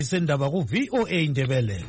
Isendaba ku VOA Indebele.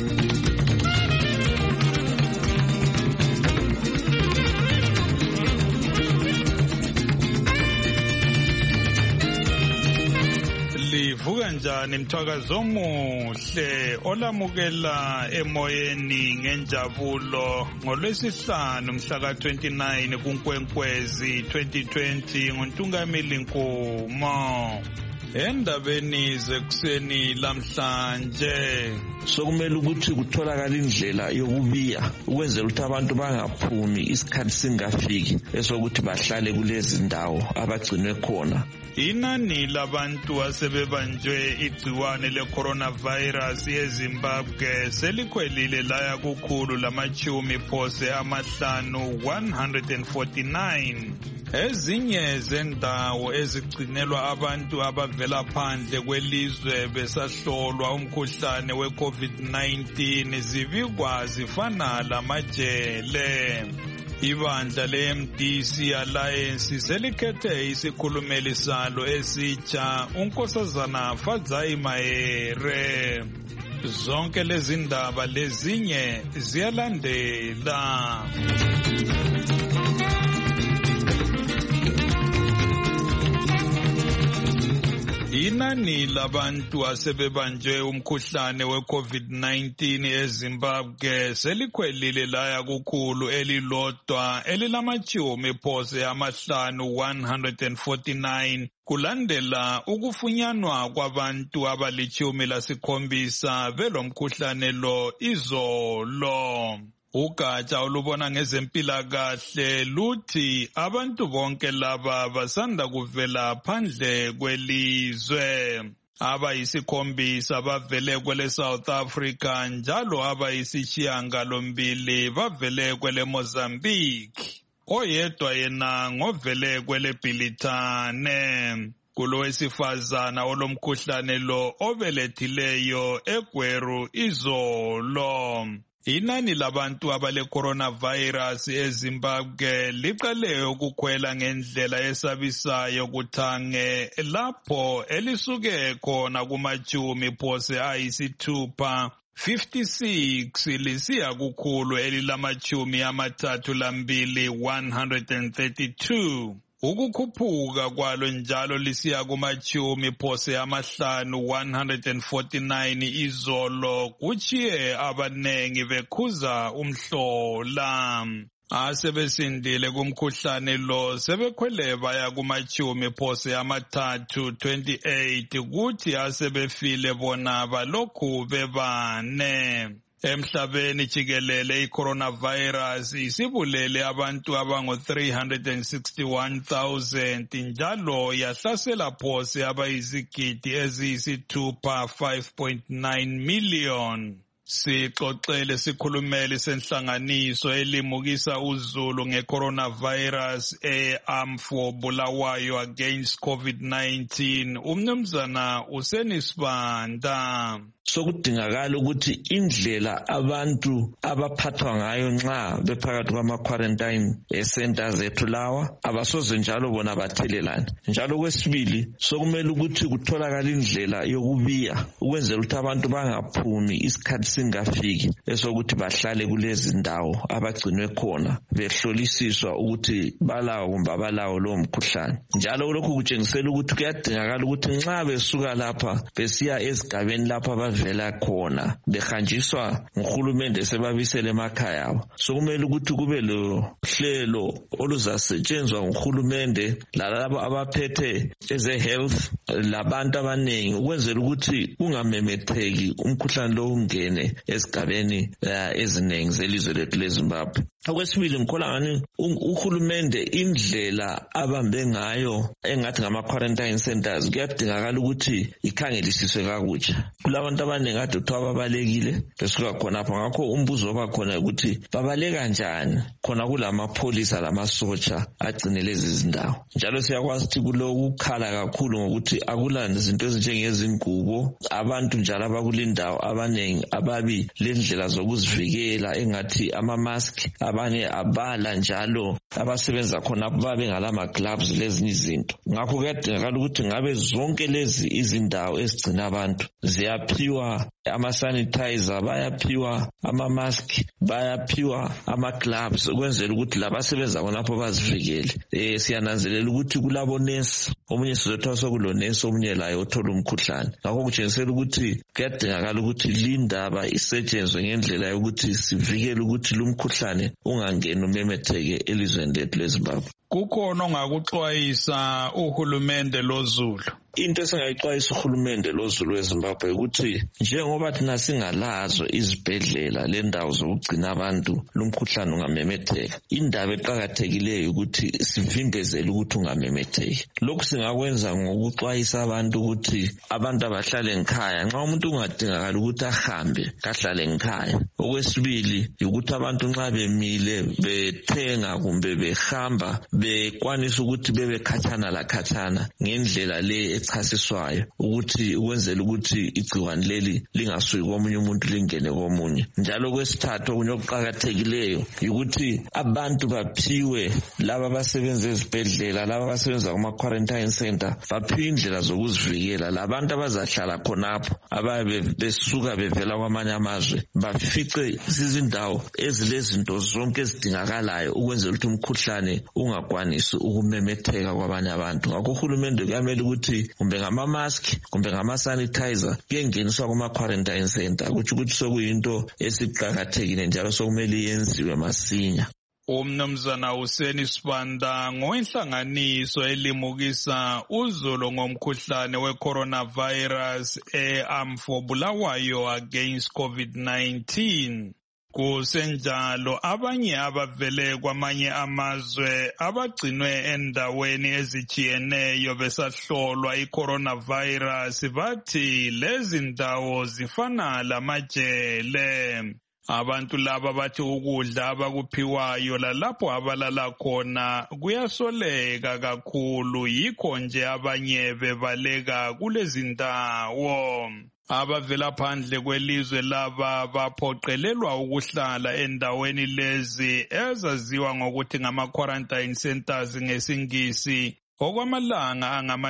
Livuka njani mthakazo omuhle olamukela emoyeni ngenjabulo ngolwesihlanu mhla ka-29 kuNkwenkwezi 2020 nguNtungamili Nkumo. Endabeni zekuseni lamhlanje sokumele ukuthi kutholakala indlela yokubiya ukwenzela ukuthi abantu bangaphumi isikhathi singafiki esokuthi bahlale kulezi ndawo abagcinwe khona. Inani labantu asebebanjwe igciwane le-coronavirus eZimbabwe selikhwelile laya kukhulu lamachumi phose amahlanu 149. Ezinye zendawo ezigcinelwa abantu abavela phandle kwelizwe besahlolwa umkhuhlane we-COVID-19 zibikwa zifana lamajele. Ibandla le-MDC Alliance selikhethe isikhulumeli salo esitsha uNkosazana Fadzai Mahere. Zonke lezi ndaba lezinye ziyalandela. Inani labantu asebebanjwe umkhuhlane we-COVID-19 eZimbabwe selikhwelile laya kukhulu elilodwa elilamachumi phose amahlanu 149 kulandela ukufunyanwa kwabantu abalichumi lasikhombisa belomkhuhlane lo izolo. Ugatsha olubona ngezempilakahle luthi abantu bonke laba basanda kuvela phandle kwelizwe. Abayisikhombisa bavele kwele South Africa njalo abayisishiyangalombili bavele kwele Mozambique. Oyedwa yena ngovele kwele Bhilitane. Kulowesifazana olomkhuhlane lo obelethileyo eGweru izolo. Inani labantu abale-coronavirus eZimbabwe liqale ukukhwela ngendlela esabisayo kuthange lapho elisuke khona kumachumi phose ayisithupha 56 lisiya kukhulu elilamachumi amathathu lambili 132. Ukukhuphuka kwalo njalo lisiya kumachumi phose amahlanu 149 izolo kuchiye abanengi bekhuza umhlola. Asebesindile kumkhuhlane lo sebekhwele baya kumachumi phose amathathu 28 kuthi asebefile bona balokhu bebane. Emhlabeni jikelele i-coronavirus isibulele abantu abangu-361,000 njalo yahlasela phose abayizigidi eziyisithupha 5.9 million. Sixoxele sikhulumeli senhlanganiso elimukisa uzulu nge-coronavirus e-Amfo Bulawayo against COVID-19 umnumzana uSenisibanda. Sokudingakala ukuthi indlela abantu abaphathwa ngayo nxa bephakathi kwama-quarantine centers ethu lawa abasoze njalo bona bathelelane. Njalo kwesibili sokumele ukuthi kutholakala indlela yokubiya ukwenzela ukuthi abantu bangaphumi isikhathi singafiki esokuthi bahlale kulezi ndawo abagcinwe khona behlolisiswa ukuthi balawo kumbe abalawo lowo mkhuhlane. Njalo lokhu kutshengisela ukuthi kuyadingakala ukuthi nxa besuka lapha besiya ezigabeni lapha vela khona behanjiswa nguhulumende sebabisele emakhaya abo. Sokumele ukuthi kube lo hlelo oluzasetshenzwa nguhulumende lalabo abaphethe eze-health labantu abanengi ukwenzela ukuthi ungamemetheki umkhuhlane lo ungene esigabeni ezinengi zelizwe lethu leZimbabwe. Okwesibili ngikholwa ngani uhulumende indlela abambe ngayo engathi ngama-quarantine centers kuyadingakala ukuthi ikhangelisiswe kakutsha. Kulabantu abaningi kade kuthiwa babalekile besuka khonapho, ngakho umbuzo oba khona ukuthi babaleka njani khona kulamapholisa lamasotsha agcine lezi zindawo. Njalo siyakwazi ukuthi kulokukhala kakhulu ngokuthi akula izinto ezinjengezingubo, abantu njalo abakulindawo abanengi ababi lendlela zokuzivikela engathi ama-mask abanye abala njalo abasebenza khona babe ngalama gloves lezinye izinto. Ngakho kuyadingakala ukuthi ngabe zonke lezi izindawo ezigcina abantu ziyaphiwa ama-sanitizer, bayaphiwa ama-mask, bayaphiwa ama-gloves ukwenzela ukuthi labasebenza khonapho bazivikele. Siyananzelela ukuthi kulabo nurse, omunye sizothola sokulonesi omunye laye othola umkhuhlane. Ngakho kutshengisela ukuthi kuyadingakala ukuthi lindaba isetshenzwe ngendlela yokuthi sivikele ukuthi lumkhuhlane ungangeni umemetheke elizweni lethu leZimbabwe. Kukhona ongakuxwayisa uhulumende loZulu? Into esingayixwayisa uhulumende loZulu weZimbabwe ukuthi njengoba thina singalazo izibhedlela lendawo zokugcina abantu lumkhuhlane ungamemetheka, indaba eqhakathekileyo ukuthi sivimbezele ukuthi ungamemetheki. Lokhu singakwenza ngokuxwayisa abantu ukuthi abantu abahlale ekhaya, nxa umuntu ungadingakala ukuthi ahambe kahlale ekhaya. Okwesibili ukuthi abantu nxa bemile bethenga kumbe behamba bekwanisa ukuthi bebe khatshana la khatshana ngendlela le echasiswayo ukuthi ukwenzela ukuthi igciwane leli lingasuki komunye umuntu lingene komunye. Njalo kwesithathu okunye okuqhakathekileyo ukuthi abantu baphiwe, laba abasebenza ezibhedlela, laba abasebenza kuma quarantine center, baphiwe indlela zokuzivikela. Labantu abazahlala khonapho ababe besuka bevela kwamanye amazwe bafice izindawo ezilezinto zonke ezidingakalayo ukwenzela ukuthi umkhuhlane ungakwanisi ukumemetheka kwabanye abantu. Ngakho uhulumende kuyamele ukuthi kumbe ngama-mask kumbe ngama-sanitizer kuyengeniswa kuma-quarantine center, kutsho ukuthi sokuyinto esiqakathekile njalo sokumele yenziwe masinya. Umnumzana Hussein Sibanda ngoinhlanganiso elimukisa uzulu ngomkhuhlane we-coronavirus e-Amfo Bulawayo against COVID-19. Kusenjalo abanye abavele kwamanye amazwe abagcinwe endaweni ezitshiyeneyo besahlolwa i-coronavirus bathi lezi ndawo zifana lamajele. Abantu laba bathi ukudla abakuphiwayo lalapho abalala khona kuyasoleka kakhulu, yikho nje abanye bebaleka kulezi ndawo. Abavela phandle kwelizwe laba baphoqelelwa ukuhlala endaweni lezi ezaziwa ngokuthi ngama-quarantine centers ngesingisi okwamalanga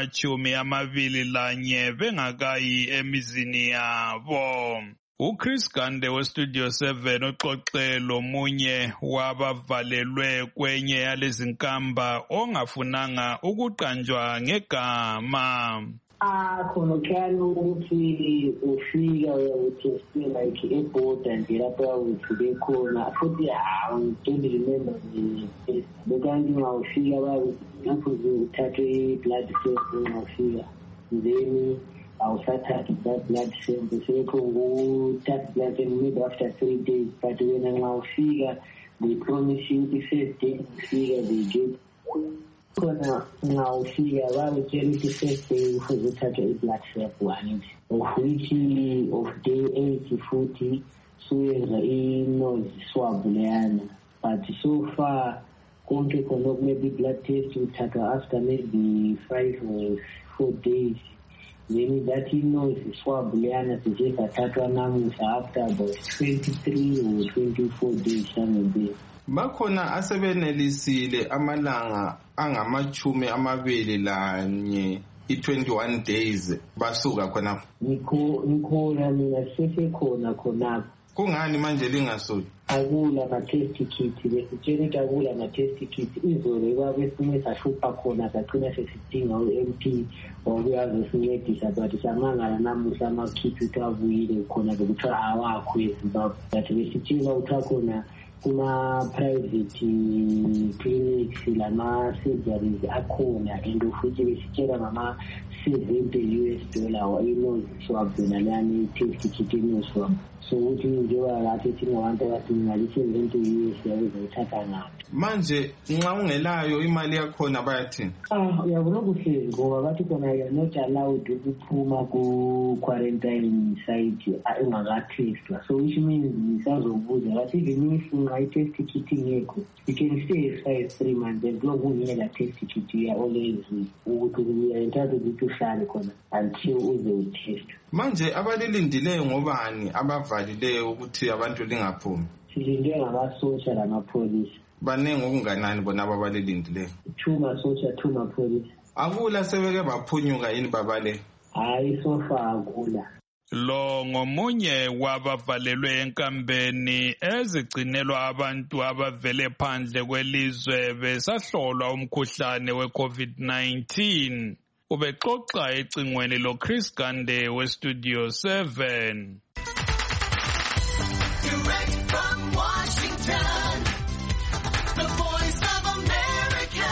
angama-21 bengakayi emizini yabo. uChris Gande weStudio 7 uxoxe lomunye wabavalelwe kwenye yalezi nkamba ongafunanga ukuqanjwa ngegama. Khona kuyani ukuthi ufika uyawutheste like ebhoda nje lapho uthule khona futhi don't remember the bekanti ngawufika lapho uthathe i-blood sample ngawufika then awusathatha that blood sample sekho nguthatha blood maybe after 3 days, but wena ngawufika they promise you the first day ufika they give khona ngawufika bakutshela ukuthi first day ufuze uthathe i-blood sample of which of day 8 futhi suyenza i-nose swab leyana, but so far konke khona maybe blood test uthatha after maybe 5 or 4 days, then that nose swab leyana sisathathwa namuhla after about 23 or 24 days somewhere. Bakhona asebenelisile amalanga angama-21 i-21 days basuka khona. Nikhona mina sesekhona. Kungani manje lingasuki? Akula ma-test kit, besitshela ukuthi akula ma-test kit. Izolo kwabesinye sahlupha khona sagcina sesidinga u-MP okuyaze sincedisa, but samangala namuhla ama-kit ukuthi abuyile khona bekuthiwa awakho eZimbabwe. But besitshela ukuthi akhona kuma-private clinics lama-surgeries akhona, and futhi besitshela ngama-$70 i-nose swab yona leyani i-test kit i-nose swab. So ukuthi njengoba ngathi thina abantu abadinga $70 yayizothatha ngaphi. Manje nxa ungelayo imali yakhona bayathini? Uyabona kuhle ngoba bathi khona you're not allowed ukuphuma ku-quarantine site ungaka-testwa. So which means nisazobuza bathi even if ungayi-test kit ngekho, you can stay as far as 3 months as long ungela test kit. You are always ukuthi uyayithatha ukuthi uhlale khona until uze utest. Manje abalilindileyo ngobani abavalileyo ukuthi abantu lingaphumi? Silinde ngamasotsha lamapholisi. baningi okunganani bona ababalilindile? 2 masotsha 2 mapholisa. Akula sebeke baphunyuka yini babale? Hayi sofa akula. Lo ngomunye wabavalelwe enkambeni ezigcinelwa abantu abavele phandle kwelizwe besahlolwa umkhuhlane we-COVID-19. Ubexoxa ecingweni loChris Gande weStudio 7. Direct from Washington, the Voice of America,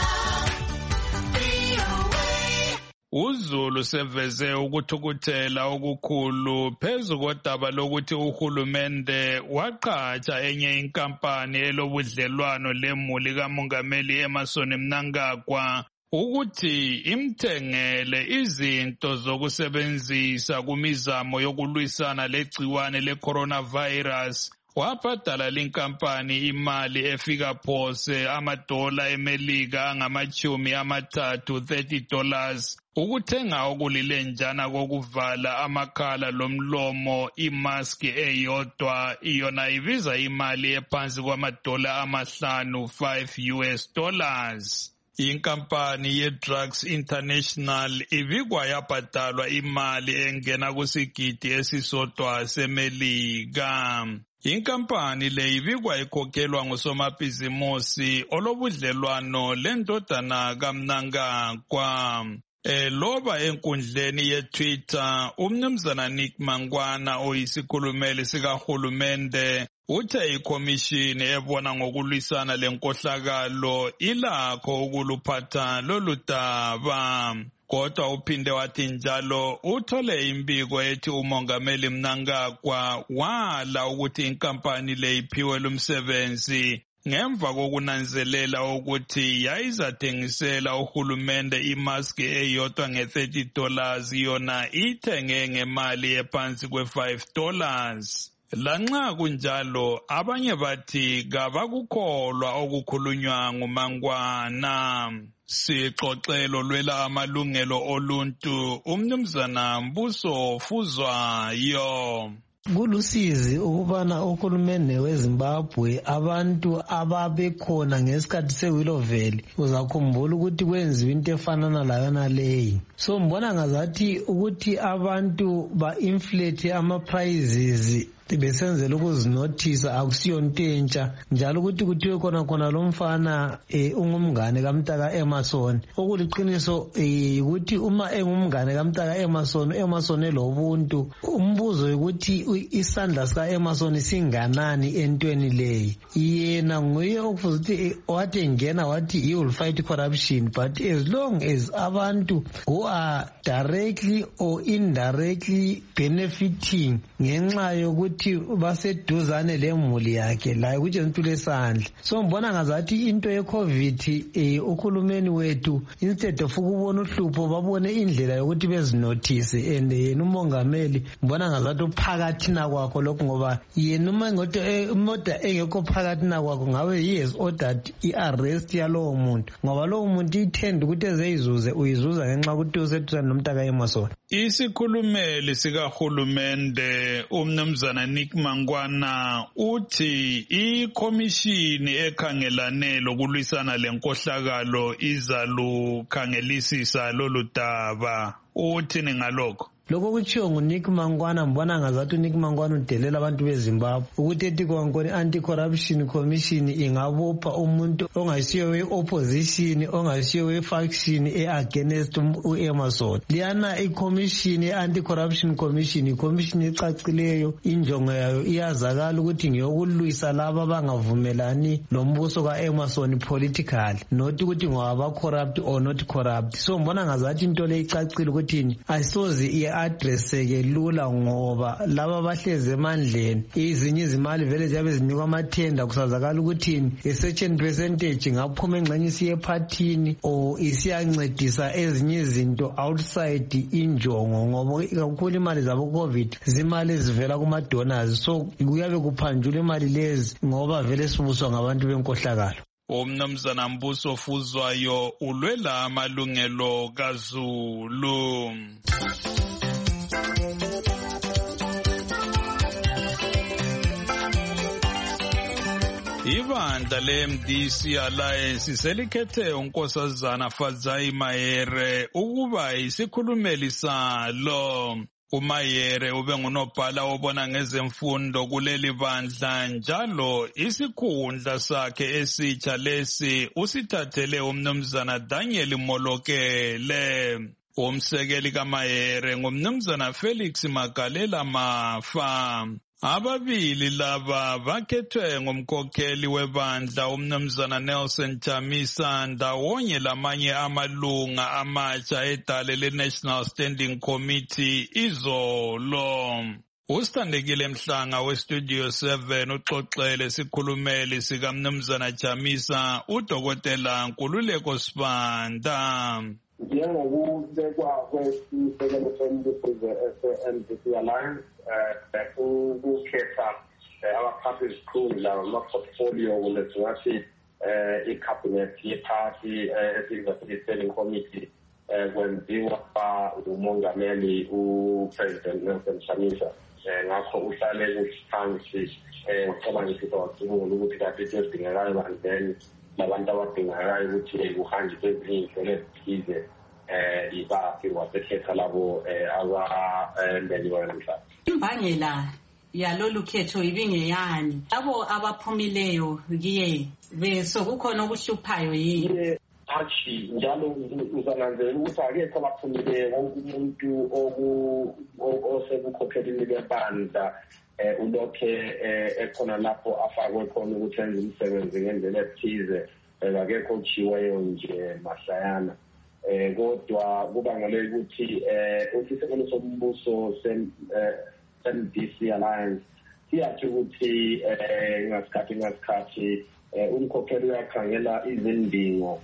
VOA. uZulu seveze ukuthukuthela okukhulu phezu kodaba lokuthi uhulumende waqhatsha enye inkampani elobudlelwano lemuli kamongameli Emmerson Mnangagwa ukuthi imthengele izinto zokusebenzisa kumizamo yokulwisana legciwane le-coronavirus. Wabhadala linkampani imali efika phose $30 emelika $30 ukuthenga okulilenjana kokuvala amakhala lomlomo imaski eyodwa iyona ibiza imali ephansi $5. Inkampani ye-Drugs International ibikwa yabhadalwa imali engena kusigidi esisodwa semelika. Inkampani le ibikwa ikhokhelwa ngusomabhizimusi olobudlelwano lendodana kaMnangagwa. Loba enkundleni ye-Twitter, umnumzana Nick Mangwana oyisikhulumeli sikahulumende uthe ikhomishini ebona ngokulwisana lenkohlakalo ilakho ukuluphatha lolu daba. Kodwa uphinde wathi njalo uthole imbiko ethi umongameli Mnangagwa wala ukuthi inkampani le iphiwe lumsebenzi ngemva kokunanzelela ukuthi yayizathengisela uhulumende imaski eyodwa $30 yona ithenge ngemali ephansi $5. Lanxa kunjalo abanye bathi kabakukholwa okukhulunywa nguMangwana. Sixoxelo lwela amalungelo oluntu umnumzana Mbuso Fuzwayo. Kulusizi ukubana uhulumende weZimbabwe abantu ababekhona ngesikhathi seWillow Valley uzakhumbula ukuthi kwenziwa into efanana layona leyi. So mbona ngazathi ukuthi abantu ba-inflate ama-prices besenzela ukuzinothisa akusiyo into entsha njalo ukuthi kuthiwe khona lo mfana ungumngane kamntaka Emmerson. Okuliqiniso ukuthi uma engumngane kamntaka Emmerson elobuntu umbuzo ukuthi isandla sika Emmerson singanani entweni leyi. Yena nguye okufuze ukuthi wathi engena wathi he will fight corruption, but as long as abantu who are directly or indirectly benefiting ngenxa yokuthi baseduzane lemuli yakhe laye kutshentula esandla. So mbona ngazathi into ye-COVID uhulumeni wethu instead of ukubona uhlupho babone indlela yokuthi bezinothise, and yena umongameli mbona ngazathi uphakathi nakwakho lokho ngoba yena uma imoda engekho phakathi nakwakho ngabe he has ordered i-arrest yalowo muntu ngoba lowo muntu ithenda ukuthi ezeyizuze uyizuza ngenxa ukuthi useduzane nomntaka Emmerson. Isikhulumeli sikahulumende umnumzana Nick Mangwana uthi ikhomishini ekhangelane lokulwisana lenkohlakalo izalukhangelisisa lolu daba. Uthini ngalokho? Lokho kutshiwo nguNick Mangwana mbona ngazathi uNick Mangwana udelela abantu beZimbabwe ukuthi ethi kwankoni anti-corruption commission ingabopha umuntu ongasiyo we-opposition ongasiyo we-faction against u-Emmerson. Liyana i-commission anti-corruption commission i-commission ecacileyo injongo yayo iyazakala ukuthi ngeyokulwisa laba abangavumelani lombuso ka-Emmerson political, not ukuthi ngaba-corrupt or not corrupt. So mbona ngazathi into le icacile ukuthi ayisoze addresseke lula ngoba laba bahleze emandleni izinye izimali vele ziyabe zinikwa amathenda kusazakala ukuthi a certain percentage ngaphuma engxenye isiye ephathini or isiyancedisa ezinye izinto outside injongo ngoba kakhulu imali zabo COVID zimali ezivela kuma donors, so kuyabe kuphanjula imali lezi ngoba vele sibuswa ngabantu benkohlakalo. Umnumzana Mbuso Fuzwayo ulwela amalungelo kaZulu. Ibandla le-MDC Alliance selikhethe uNkosazana Fadzai Mahere ukuba isikhulumeli salo. uMahere ube ngunobhala obona ngezemfundo kuleli bandla njalo isikhundla sakhe esitsha lesi usithathele umnumzana Daniel Molokele. Umsekeli kaMahere ngumnumzana Felix Magalela Mafa. Ababili laba bakhethwe ngumkhokheli webandla umnumzana Nelson Chamisa ndawonye lamanye amalunga amatsha edale le-National Standing Committee izolo. Usithandekile Mhlanga weStudio 7 uxoxele sikhulumeli sikamnumzana Chamisa udokotela Nkululeko Sibanda. Njengokubekwa kwesisekelo sombuso se-MDC Alliance ukukhetha abaphathi bezikhundla ama-portfolio kulesingathi i-cabinet ye-party esingathi standing committee kwenziwa umongameli upresident Nelson Chamisa. Ngakho uhlale phansi ucabangisa wacubungula ukuthi kade into ezidingekayo then labantu abadingekayo ukuthi kuhanjiswe ezinye iy'nhlelo ezithize ibaphi wasekhetha labo abameliweyo namhlanje. Imbangela yalolu khetho ibingeyani? Labo abaphumileyo kiye kukhona okuhluphayo yini? Achi njalo uzananzela ukuthi akekho abaphumileyo umuntu osekukhokheli lebandla ulokhe ekhona lapho afakwe khona ukuthi enze umsebenzi ngendlela ethize akekho ochiweyo nje mahlayana. Kodwa kubangele ukuthi isisekelo sombuso se-MDC Alliance siyathi ukuthi ngasikhathi umkhokheli uyakhangela izindingo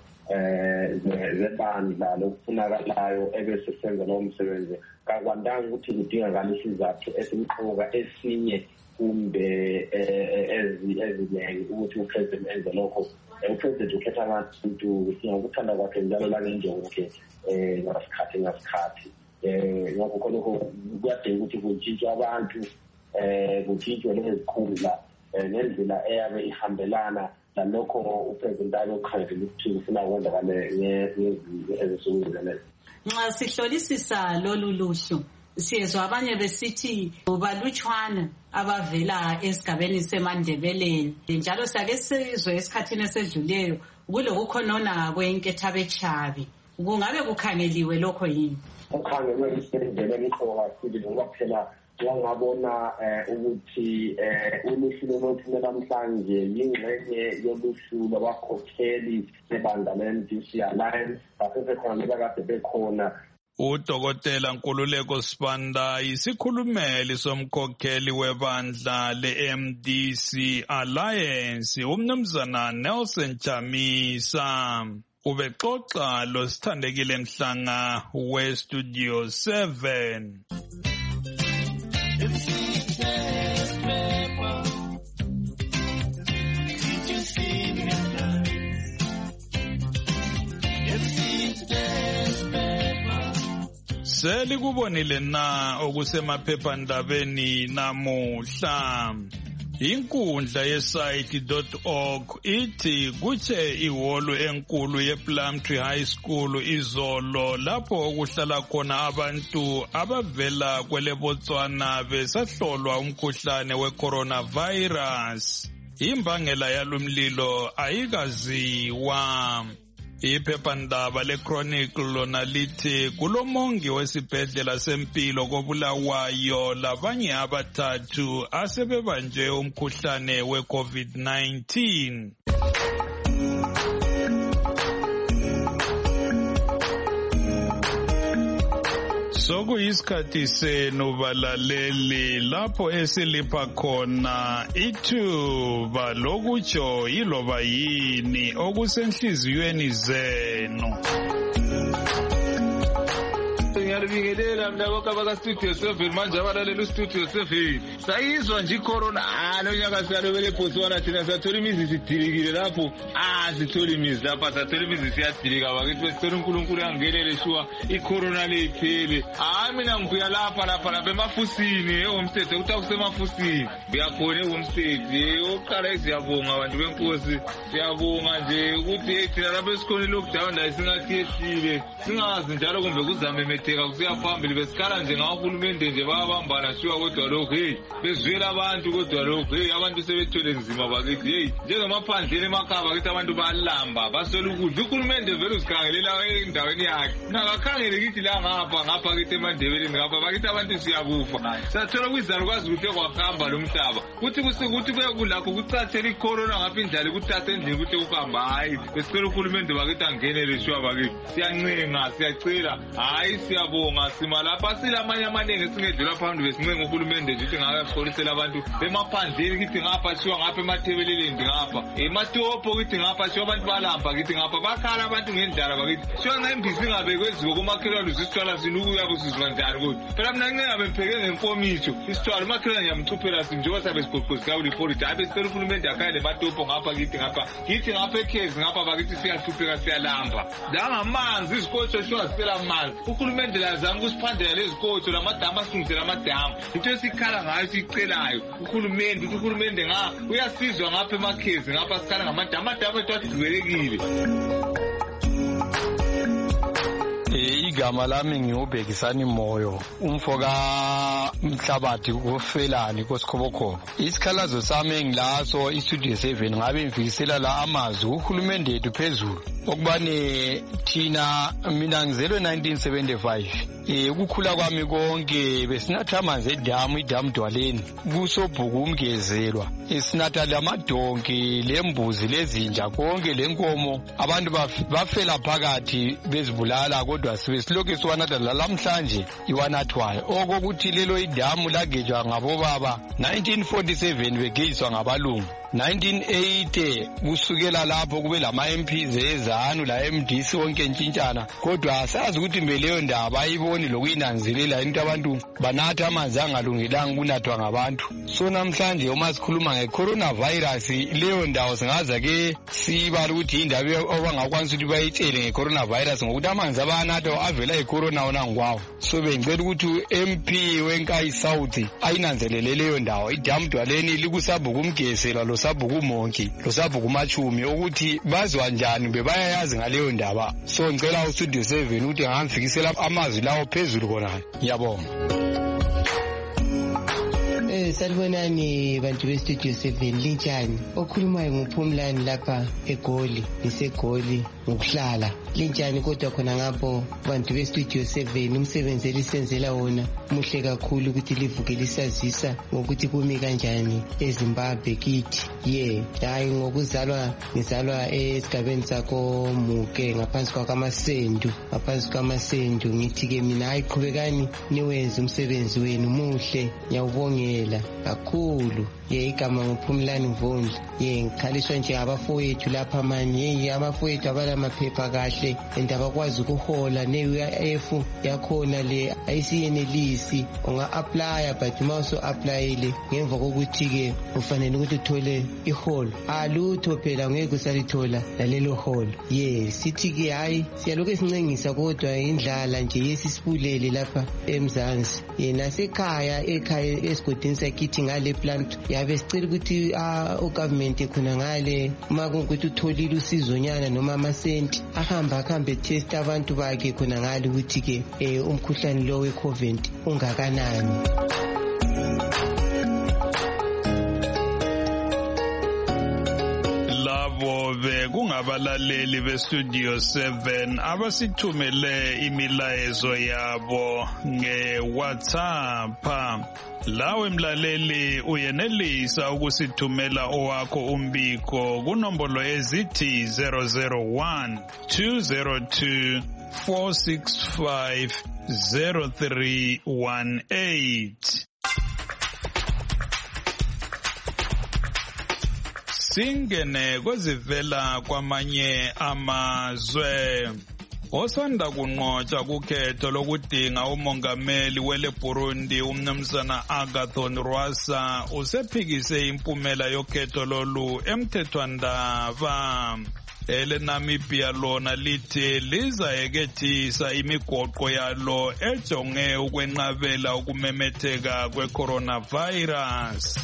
zebandla lokufunakalayo ebese senza lowo msebenzi kakwandanga ukuthi kudingakala isizathu esimqoka esinye kumbe ezinengi ukuthi upresident enze lokho. Upresident ukhetha abantu ngokuthanda kwakhe njalo langenjongo ke ngasikhathi ngakho khonokho kuyadinga ukuthi kutshintshwe abantu kutshintshwe lezikhundla ngendlela eyabe ihambelana nalokho upresident ayokhangela ukuthi ufuna kwenzakale ngezinsuku. Nxa sihlolisisa lolu luhlu siyezwa abanye besithi balutshwana abavela esigabeni seMandebeleni njalo sake sizwe esikhathini esedluleyo kulokukhonona kwenkethabetshabi. Kungabe kukhangeliwe lokho yini? Ukhangelwe isendleleni ikhokakhulu ngoba phela wangabona ukuthi uluhlu loluthile namhlanje yingxenye yoluhlu lwabakhokheli bebandla le-MDC Alliance basesekhona bekade bekhona. Udokotela Nkululeko Sibanda isikhulumeli somkhokheli webandla le-MDC Alliance umnumzana Nelson Chamisa. Ubexoxa lo Sithandekile Mhlanga weStudio 7. Selikubonile na okusemaphephandabeni namuhla. Inkundla yesite.org ithi kutshe ihholo enkulu yePlumtree High School izolo lapho okuhlala khona abantu abavela kweleBotswana besahlolwa umkhuhlane weCoronavirus. Imbangela yalomlilo ayikaziwa. Iphephandaba leChronicle lona lithi kulomongi wesibhedlela sempilo koBulawayo labanye abathathu asebebanjwe umkhuhlane weCovid-19. Sokuyisikhathi senu balaleli lapho esilipha khona ithuba lokutsho yiloba yini okusenhliziyweni zenu. siyalibingelela mina bonke abaka-Studio 7 manje abalalela u-Studio 7 sayizwa nje icorona lo nyaka siyalobele eBotswana thina sathola imizi sidilikile lapho sithola imizi lapha sathola imizi siyadilika bakithi besicela uNkulunkulu angenele shuwa icorona leyiphele mina ngibuya lapha emafusini eHomestead kuthiwa kusemafusini ngiyakhona eHomestead oqala siyabonga abantu benkosi siyabonga nje ukuthi thina lapha esikhona i-lockdown la singathi yehlile singazi njalo kumbe kuzamemetheka kusiya phambili besikhala nje ngahulumende nje bayabambana shuwa kodwa lokho bezwela abantu kodwa lokho abantu sebethole nzima bakithi njengamaphandleni emakhaya bakithi abantu balamba baswela ukudla uhulumende vele uzikhangelela endaweni yakhe nakakhangele kithi la ngapha kithi eMandebeleni ngapha bakithi abantu siyakufa sathola kwizalukwazi ukuthi kwahamba lo mhlaba kuthi kuye kulakho kucathela icorona ngapha indlala kuthatha endlini ukuthi ukuhamba besicela uhulumende bakithi angenele shuwa bakithi siyancenga siyacela siyabonga sima lapha silamanye amaningi singedlula phambili besincenga uhulumende nje ukuthi ngakakholisela abantu bemaphandleni kithi ngapha shuwa ngapha emathebeleleni ngapha ematopo kithi ngapha shuwa abantu balamba kithi ngapha bakhala abantu ngendlala bakithi shuwa ngembisi ingabekweziwe kumakhelwane usithwala sinuku yabo sizwa njani kodwa phela mina ncenga bempheke ngenkomiso isithwala umakhelwane yamchuphela sinjengoba sabe sigoqozika ureport besicela uhulumende akhale ematopo ngapha kithi ngapha ekhezi ngapha bakithi siyahlupheka siyalamba langamanzi izikotsho shuwa sicela amanzi uhulumende lazama ukusiphandela lezikotsho lamadamu asilungisela amadamu into esikhala ngayo sicelayo uhulumende uyasizwa ngapha emakhezi ngapha sikhala amadamu ethu agcwelekile. Igama lami ngiyobhekisani Moyo umfoka Mhlabathi kufelani koSkhobokhobo. Isikhalazo sami engilaso iStudio 7 ngabe ngifikisela la amazwi uhulumende yethu phezulu okubane thina mina ngizelwe 1975 ukukhula kwami konke besinatha amanzi idamu Dwaleni kusobhuku umgezelwa esinatha lamadonki lembuzi lezinja konke lenkomo abantu bafela phakathi bezibulala kodwa sibesilokhu siwanatha lalamhlanje iwanathwayo okokuthi lelo idamu lagejwa ngabobaba 1947 begejiswa ngabalungu 1980 kusukela lapho kube lama MPs ezanu la MDC wonke ntshintshana kodwa asazi ukuthi mbeleyo ndaba ayiboni lokuyinanzelela into abantu banatha amanzi angalungelanga kunathwa ngabantu so namhlanje uma sikhuluma ngeCoronavirus leyo ndawo singaza ke sibala ukuthi indaba abangakwanisa ukuthi bayitshele ngeCoronavirus ngokuthi amanzi abanatha avela eCorona wona ngwawo so bengicela ukuthi MP wenkayi South ayinanzelele leyo ndawo idamu Dwaleni likusabhuku umgesela losabhuku umonki losabhuku umachumi ukuthi bazwa njani bebayayazi ngaleyo ndaba so ngicela uStudio 7 ukuthi angamfikisela amazwi lawo phezulu khona ngiyabonga. Salibonani bantu beStudio 7 linjani okhulumayo nguPhumlani lapha eGoli ngisegoli ngokuhlala linjani kodwa khona ngapho bantu beStudio 7 umsebenzi elisenzela wona muhle kakhulu ukuthi livuke lisazisa ngokuthi kumi kanjani eZimbabwe kithi hayi ngizalwa esigabeni sakho Muke ngaphansi kwamasendu ngithi ke mina hayi qhubekani niwenze umsebenzi wenu muhle ngiyawubongela kakhulu igama nguPhumlani Mvundla ngikhaliswa nje abafowethu lapha manje abafowethu abalamaphepha kahle abakwazi ukuhola ne-UIF yakhona le ayisiyenelisi unga-aplya but uma usu-aplayile ngemva kokuthi ke ufanele ukuthi uthole iholo alutho phela ngeke usalithola lalelo holo sithi ke hayi siyalokhu sincengisa kodwa indlala nje yesisibulele lapha eMzansi nasekhaya esigodini sakithi ngale plant yabe sicela ukuthi ugovernment khona ngale uma kungukuthi utholile usizonyana noma amasenti ahambe test abantu bakhe khona ngale ukuthi ke umkhuhlane lo weCovid ungakanani. Kungabalaleli beStudio 7 abasithumele imilayezo yabo ngeWhatsApp. Lawe mlaleli uyenelisa ukusithumela owakho umbiko kunombolo ezithi 001 202 465 0318. Singene kwezivela kwamanye amazwe. Osanda kunqotsha kukhetho lokudinga umongameli wele Burundi umnumzana Agathon Rwasa usephikise impumela yokhetho lolu emthethwandaba. Ele Namibia lona lithi lizayekethisa imigoqo yalo ejonge ukwenqabela ukumemetheka kwe-coronavirus.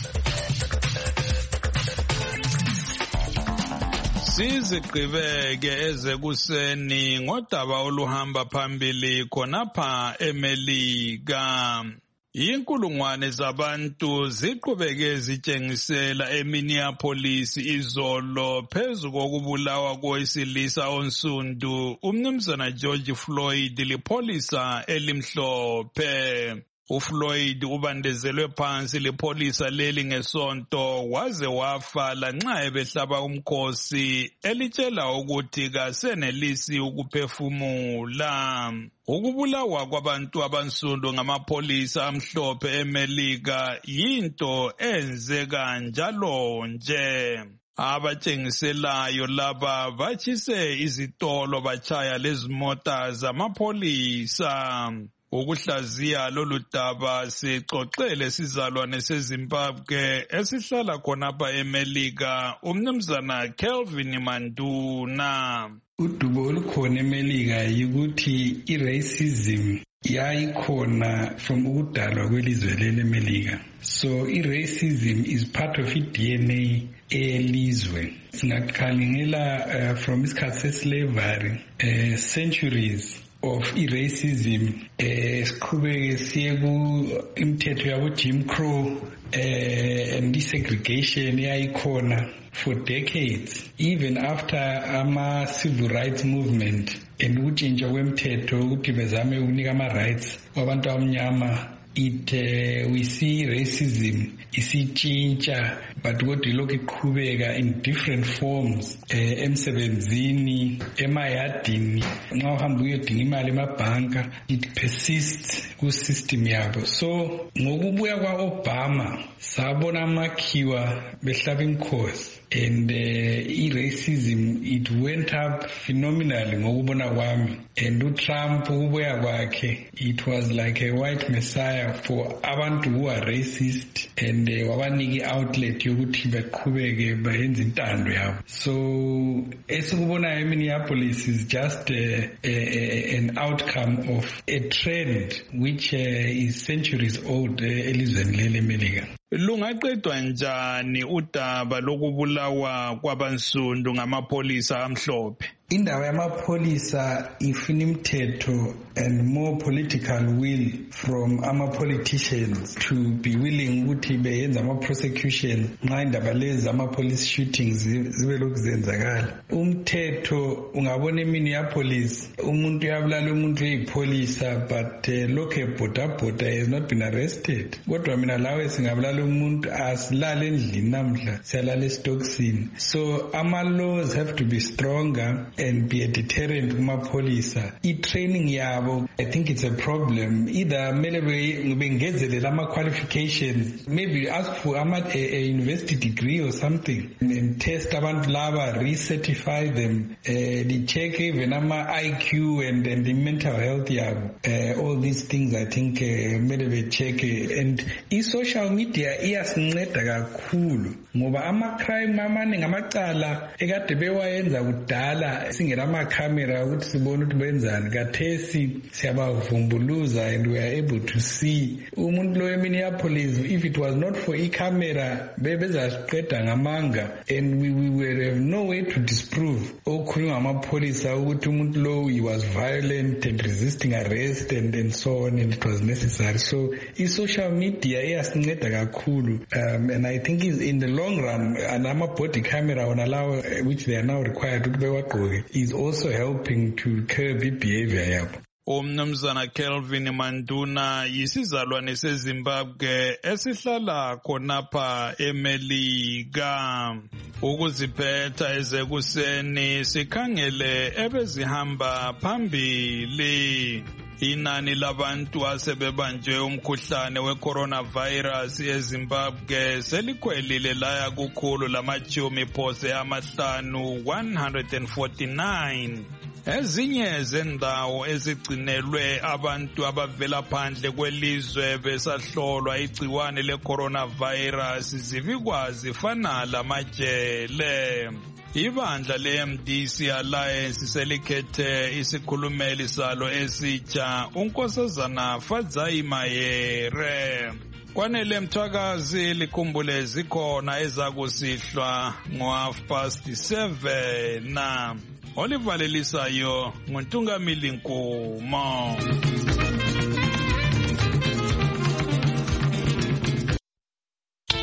Sizigqibeke ezekuseni ngodaba oluhamba phambili khonapha eMelika. Inkulungwane zabantu ziqhubeke zitshengisela eMinneapolis izolo phezu kokubulawa kowesilisa onsundu umnumzana George Floyd lipholisa elimhlophe. UFloyd ubandezelwe phansi lipholisa leli ngesonto waze wafa lanxa ebehlaba umkhosi elitshela ukuthi kasenelisi ukuphefumula. Ukubulawa kwabantu abansundu ngamapholisa amhlophe eMelika yinto enzeka njalo nje. Abatshengiselayo laba batshise izitolo batshaya lezimota zamapholisa. Ukuhlaziya lolu daba sixoxele sizalwane seZimbabwe esihlala khonapha eMelika umnumzana Kelvin Manduna. Udubo olukhona eMelika yikuthi i-racism yayikhona from ukudalwa kwelizwe leMelika. So i-racism is part of i-DNA elizwe. Singakhangela from isikhathi se-slavery centuries of racism siqhubeke siye ku imithetho yabo Jim Crow and desegregation yayikhona for decades, even after ama civil rights movement and ukutshintsha kwemthetho ukuthi bezame ukunika ama rights wabantu abamnyama. We see racism isitshintsha but kodwa lokhu iqhubeka in different forms emsebenzini emayadini nxa uhamba uyodinga imali emabhanka it persists ku system yabo. So ngokubuya kwa-Obama sabona amakhiwa behlaba inkosi and i-racism it went up phenomenally ngokubona kwami, and uTrump ukubuya kwakhe it was like a white messiah for abantu who are racist and wabaniki outlet yokuthi beqhubeke bayenze intando yabo. So esikubonayo eMinneapolis is just an outcome of a trend which is centuries old elizweni leMelika. Lungaqedwa njani udaba lokubulawa kwabansundu ngamapholisa amhlophe? Indaba yamapholisa ifuna imithetho and more political will from ama-politicians to be willing ukuthi beyenza ama-prosecution nxa indaba lezi ama-police shootings zibe lokhu zenzakala. Umthetho ungabona eMinneapolis umuntu uyabulala umuntu uyipholisa but lokhu ebhodabhoda has not been arrested. Kodwa mina lawe singabulala umuntu asilale endlini namhla siyalala esitokisini. So ama-laws have to be stronger and be a deterrent kumapolisa. I-training yabo, I think it's a problem. Either mele bengezelela ama-qualifications, maybe ask for a university degree or something and test abantu laba, recertify them, check even ama-IQ and the mental health yabo. All these things I think mele be-check. And i-social media iyasinceda kakhulu ngoba ama-crime amaningi amacala ekade bewayenza kudala singela ama-camera ukuthi sibone ukuthi benzani, kathesi siyabavumbuluza and we are able to see. Umuntu lo eMinneapolis, if it was not for i-camera bebezasiqeda ngamanga and we would have no way to disprove okhulunywa ngamapholisa ukuthi umuntu lo he was violent and resisting arrest and so on, and it was necessary. So i-social media iyasinceda kakhulu and I think in the long run ama-body camera onalawo which they are now required ukuthi bewagqoke is also helping to curb i-behavior yabo. Umnumzana Kelvin Manduna yisizalwane seZimbabwe esihlala khonapha eMelika. Ukuziphetha ezekuseni sikhangele ebezihamba phambili. Inani labantu asebebanjwe umkhuhlane we-coronavirus eZimbabwe selikhwelile laya kukhulu lamachumi phose amahlanu 149. Ezinye zendawo ezigcinelwe abantu abavela phandle kwelizwe besahlolwa igciwane le-coronavirus zivikwazi fana lamajele. Ibandla le-MDC Alliance selikhethe isikhulumeli salo esitsha uNkosazana Fadzai Mayere. Kwanele Mthwakazi likhumbule zikhona ezakusihlwa ngo7:30. Olivalelisayo nguNtungamili Nkumo.